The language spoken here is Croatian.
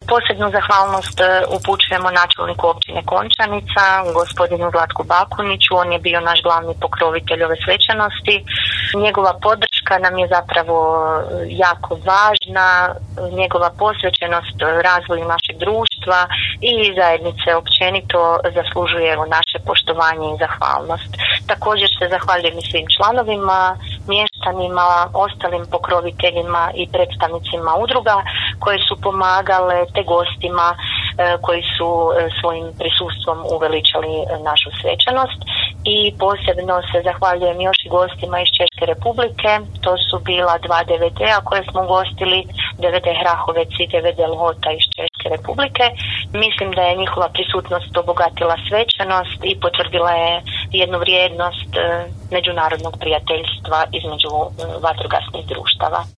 Posebnu zahvalnost upućujemo načelniku općine Končanica, gospodinu Zlatku Bakuniću. On je bio naš glavni pokrovitelj ove svečanosti. Njegova podrška nam je zapravo jako važna, njegova posvećenost razvoju našeg društva i zajednice općenito zaslužuje naše poštovanje i zahvalnost. Također se zahvaljujem i svim članovima, mještanima, ostalim pokroviteljima i predstavnicima udruga koje su pomagale, te gostima koji su svojim prisustvom uveličali našu svečanost. I posebno se zahvaljujem još i gostima iz Češke Republike. To su bila 2 DVD-a koje smo gostili, DVD Hrahovec i DVD Lhota iz Češke Republike. Mislim da je njihova prisutnost obogatila svečanost i potvrdila je jednu vrijednost međunarodnog prijateljstva između vatrogasnih društava.